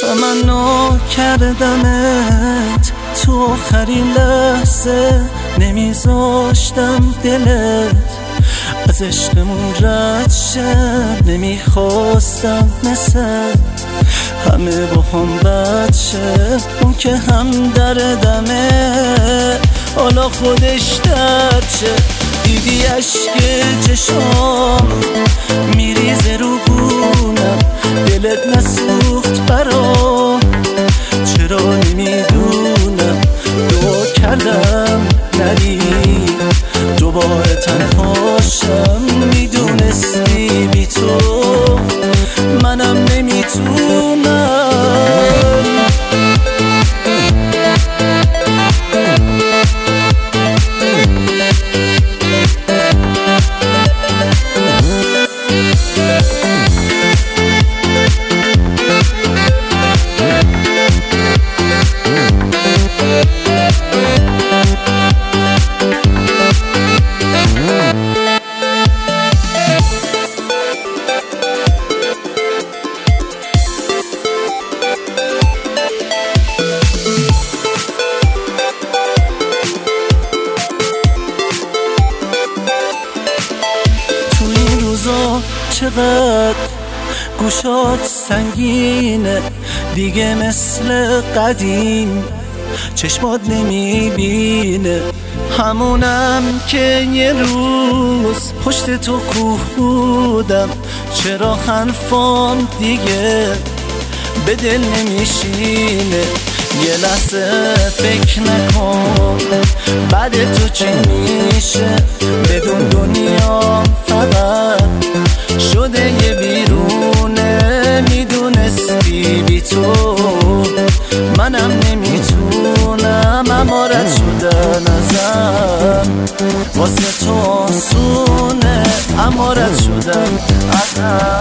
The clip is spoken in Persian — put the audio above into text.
تمنا کردمت تو آخرین لحظه، نمیذاشتم دلت از عشقمون رد شه، نمیخواستم مثل همه با هم بد شه. اون که هم دردمه حالا خودش درد شه. دیدی عشق چشام میریزه رو گونم، دلت نسوخت برام چرا نمیدونم. دعا کردم نری دوباره تنهاشم، میدونستی بی تو منم نمیتونم. چقدر گوشات سنگینه دیگه مثل قدیم، چشمات نمیبینه. همونم که یه روز پشت تو کوه بودم، چرا حرفام دیگه به دل نمیشینه. یه لحظه فکر نکن بعد تو چی میشه، بدون دنیا فقط شده یه بیرونه. میدونستی بی تو منم نمیتونم، اما رد شدن ازم واسه تو آسونه، اما رد شدن ازم